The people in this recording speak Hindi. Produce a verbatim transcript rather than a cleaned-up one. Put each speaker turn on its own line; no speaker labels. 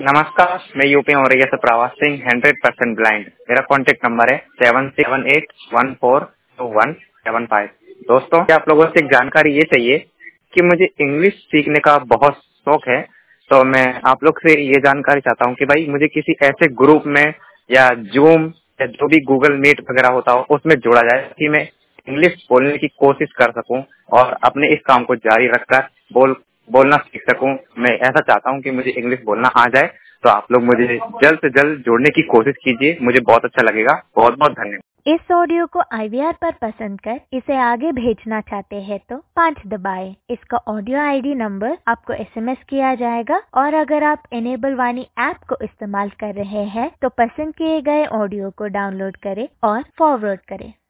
नमस्कार, मैं यूपी औरैया से प्रवास सिंह, हंड्रेड परसेंट ब्लाइंड। मेरा कॉन्टैक्ट नंबर है seven seven eight one four two one seven five. दोस्तों, क्या आप लोगों से एक जानकारी ये चाहिए कि मुझे इंग्लिश सीखने का बहुत शौक है, तो मैं आप लोग से ये जानकारी चाहता हूँ कि भाई मुझे किसी ऐसे ग्रुप में या जूम या जो भी गूगल मीट वगैरह होता हो उसमें जोड़ा जाए कि मैं इंग्लिश बोलने की कोशिश कर सकूं और अपने इस काम को जारी रखकर बोल बोलना सीख सकूं। मैं ऐसा चाहता हूं कि मुझे इंग्लिश बोलना आ जाए, तो आप लोग मुझे जल्द से जल्द जोड़ने की कोशिश कीजिए, मुझे बहुत अच्छा लगेगा। बहुत बहुत धन्यवाद।
इस ऑडियो को आई वी आर पर पसंद कर इसे आगे भेजना चाहते हैं तो पाँच दबाएं। इसका ऑडियो आई डी नंबर आपको एस एम एस किया जाएगा और अगर आप इनेबल वाणी ऐप को इस्तेमाल कर रहे हैं तो पसंद किए गए ऑडियो को डाउनलोड करें और फॉरवर्ड करें।